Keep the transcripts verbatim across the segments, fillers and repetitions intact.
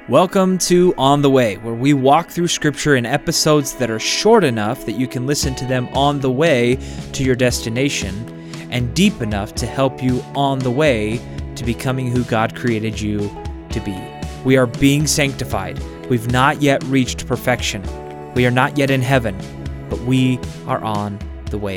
Welcome to On the Way, where we walk through Scripture in episodes that are short enough that you can listen to them on the way to your destination, and deep enough to help you on the way to becoming who God created you to be. We are being sanctified. We've not yet reached perfection. We are not yet in heaven, but we are on the way.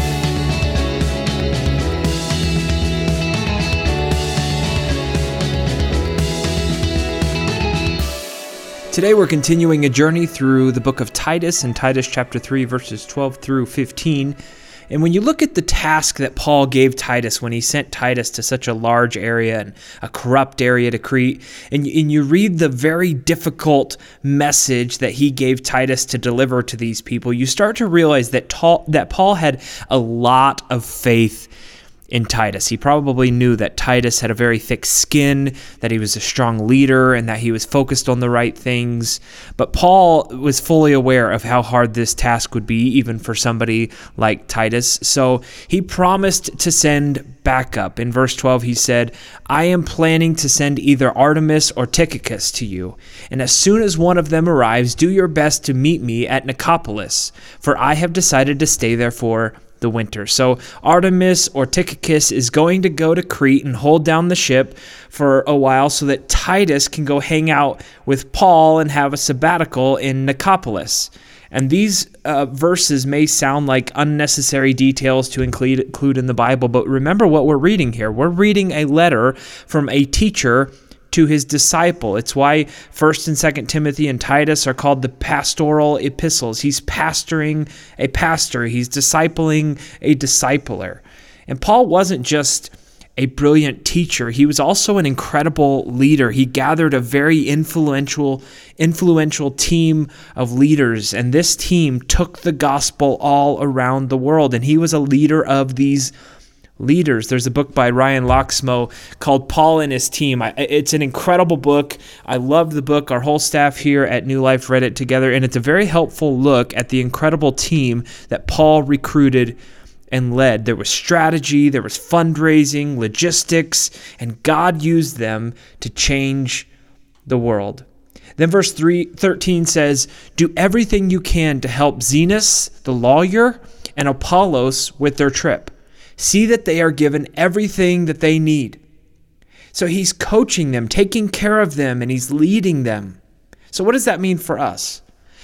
Today we're continuing a journey through the book of Titus in Titus chapter three, verses twelve through fifteen. And when you look at the task that Paul gave Titus when he sent Titus to such a large area and a corrupt area to Crete, and, and you read the very difficult message that he gave Titus to deliver to these people, you start to realize that, ta- that Paul had a lot of faith in Titus. He probably knew that Titus had a very thick skin, that he was a strong leader, and that he was focused on the right things. But Paul was fully aware of how hard this task would be, even for somebody like Titus. So he promised to send backup. In verse twelve, he said, "I am planning to send either Artemas or Tychicus to you. And as soon as one of them arrives, do your best to meet me at Nicopolis, for I have decided to stay there for the winter." So Artemas or Tychicus is going to go to Crete and hold down the ship for a while so that Titus can go hang out with Paul and have a sabbatical in Nicopolis. And these uh, verses may sound like unnecessary details to include, include in the Bible, but remember what we're reading here. We're reading a letter from a teacher to his disciple. It's why First and Second Timothy and Titus are called the pastoral epistles. He's pastoring a pastor. He's discipling a discipler. And Paul wasn't just a brilliant teacher. He was also an incredible leader. He gathered a very influential, influential team of leaders, and this team took the gospel all around the world, and he was a leader of these leaders. There's a book by Ryan Loxmo called Paul and His Team. I, it's an incredible book. I love the book. Our whole staff here at New Life read it together, and it's a very helpful look at the incredible team that Paul recruited and led. There was strategy, there was fundraising, logistics, and God used them to change the world. Then verse three, thirteen says, "Do everything you can to help Zenas, the lawyer, and Apollos with their trip. See that they are given everything that they need." So he's coaching them, taking care of them, and he's leading them. So what does that mean for us?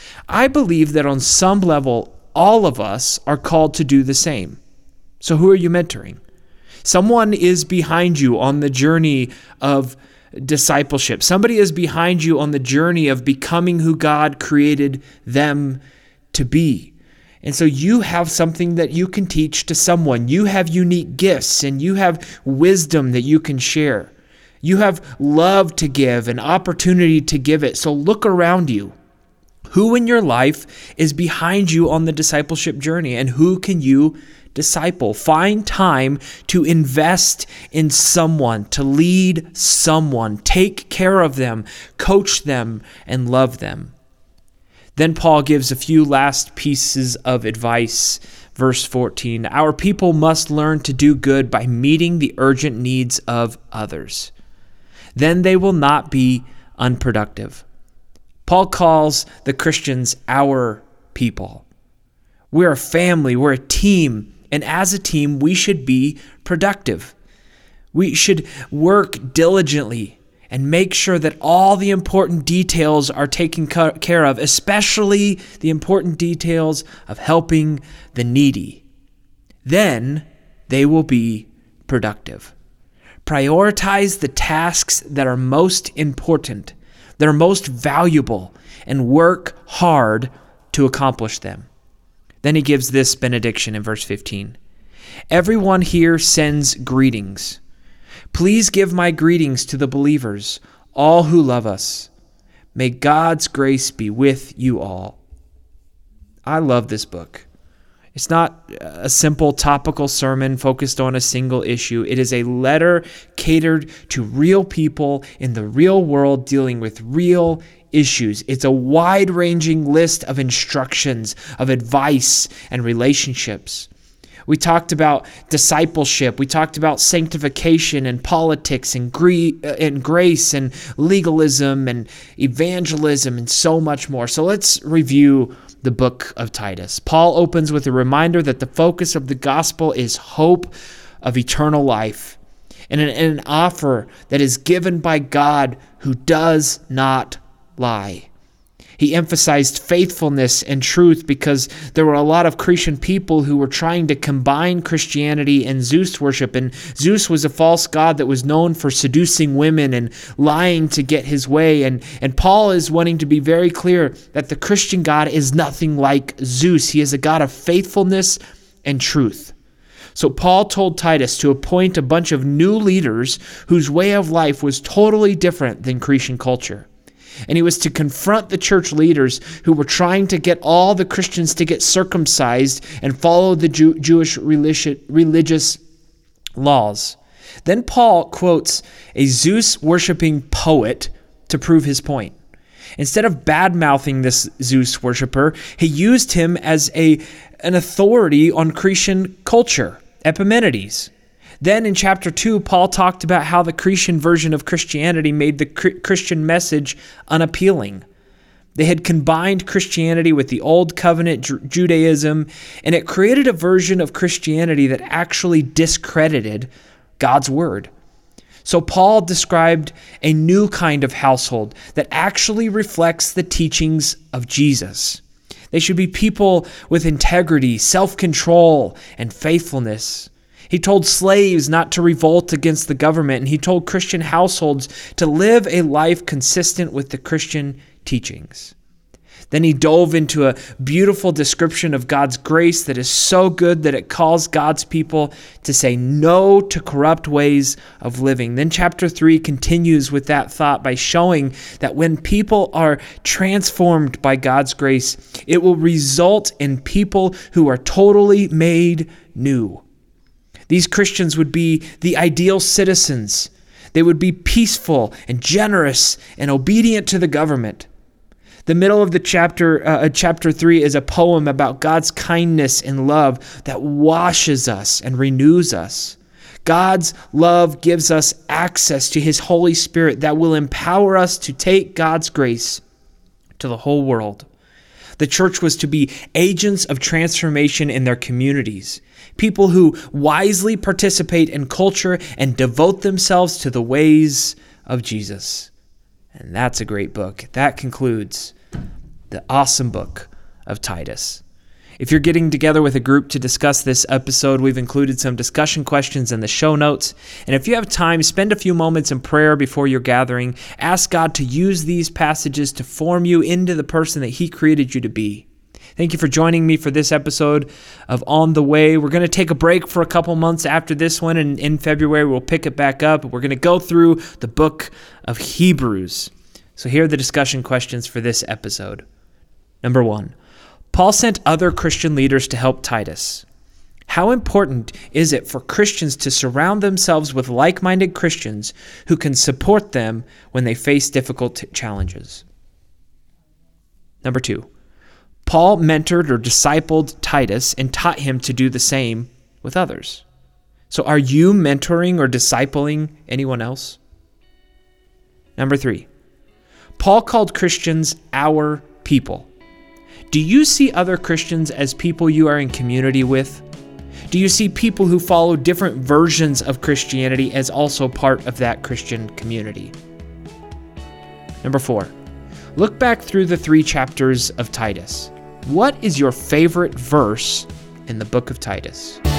I believe that on some level, all of us are called to do the same. So who are you mentoring? Someone is behind you on the journey of discipleship. Somebody is behind you on the journey of becoming who God created them to be. And so you have something that you can teach to someone. You have unique gifts and you have wisdom that you can share. You have love to give, an opportunity to give it. So look around you. Who in your life is behind you on the discipleship journey, and who can you disciple? Find time to invest in someone, to lead someone, take care of them, coach them, and love them. Then Paul gives a few last pieces of advice. Verse fourteen, "Our people must learn to do good by meeting the urgent needs of others. Then they will not be unproductive." Paul calls the Christians our people. We're a family, we're a team, and as a team, we should be productive. We should work diligently and make sure that all the important details are taken care of, especially the important details of helping the needy. Then they will be productive. Prioritize the tasks that are most important, that are most valuable, and work hard to accomplish them. Then he gives this benediction in verse fifteen. "Everyone here sends greetings. Please give my greetings to the believers, all who love us. May God's grace be with you all." I love this book. It's not a simple topical sermon focused on a single issue. It is a letter catered to real people in the real world dealing with real issues. It's a wide-ranging list of instructions, of advice, and relationships. We talked about discipleship. We talked about sanctification and politics and, gre- and grace and legalism and evangelism and so much more. So let's review the book of Titus. Paul opens with a reminder that the focus of the gospel is hope of eternal life and an, and an offer that is given by God who does not lie. He emphasized faithfulness and truth because there were a lot of Cretan people who were trying to combine Christianity and Zeus worship. And Zeus was a false god that was known for seducing women and lying to get his way. And, and Paul is wanting to be very clear that the Christian God is nothing like Zeus. He is a God of faithfulness and truth. So Paul told Titus to appoint a bunch of new leaders whose way of life was totally different than Cretan culture. And he was to confront the church leaders who were trying to get all the Christians to get circumcised and follow the Jew- Jewish religi- religious laws. Then Paul quotes a Zeus-worshiping poet to prove his point. Instead of bad-mouthing this Zeus worshiper, he used him as a, an authority on Cretan culture, Epimenides. Then in chapter two, Paul talked about how the Cretan version of Christianity made the Christian message unappealing. They had combined Christianity with the Old Covenant Judaism, and it created a version of Christianity that actually discredited God's word. So Paul described a new kind of household that actually reflects the teachings of Jesus. They should be people with integrity, self-control, and faithfulness. He told slaves not to revolt against the government, and he told Christian households to live a life consistent with the Christian teachings. Then he dove into a beautiful description of God's grace that is so good that it calls God's people to say no to corrupt ways of living. Then chapter three continues with that thought by showing that when people are transformed by God's grace, it will result in people who are totally made new. These Christians would be the ideal citizens. They would be peaceful and generous and obedient to the government. The middle of the chapter, uh, chapter three, is a poem about God's kindness and love that washes us and renews us. God's love gives us access to His Holy Spirit that will empower us to take God's grace to the whole world. The church was to be agents of transformation in their communities, people who wisely participate in culture and devote themselves to the ways of Jesus. And that's a great book. That concludes the awesome book of Titus. If you're getting together with a group to discuss this episode, we've included some discussion questions in the show notes. And if you have time, spend a few moments in prayer before your gathering. Ask God to use these passages to form you into the person that He created you to be. Thank you for joining me for this episode of On the Way. We're going to take a break for a couple months after this one, and in February we'll pick it back up. We're going to go through the book of Hebrews. So here are the discussion questions for this episode. Number one, Paul sent other Christian leaders to help Titus. How important is it for Christians to surround themselves with like-minded Christians who can support them when they face difficult challenges? Number two, Paul mentored or discipled Titus and taught him to do the same with others. So are you mentoring or discipling anyone else? Number three, Paul called Christians our people. Do you see other Christians as people you are in community with? Do you see people who follow different versions of Christianity as also part of that Christian community? Number four, look back through the three chapters of Titus. What is your favorite verse in the book of Titus?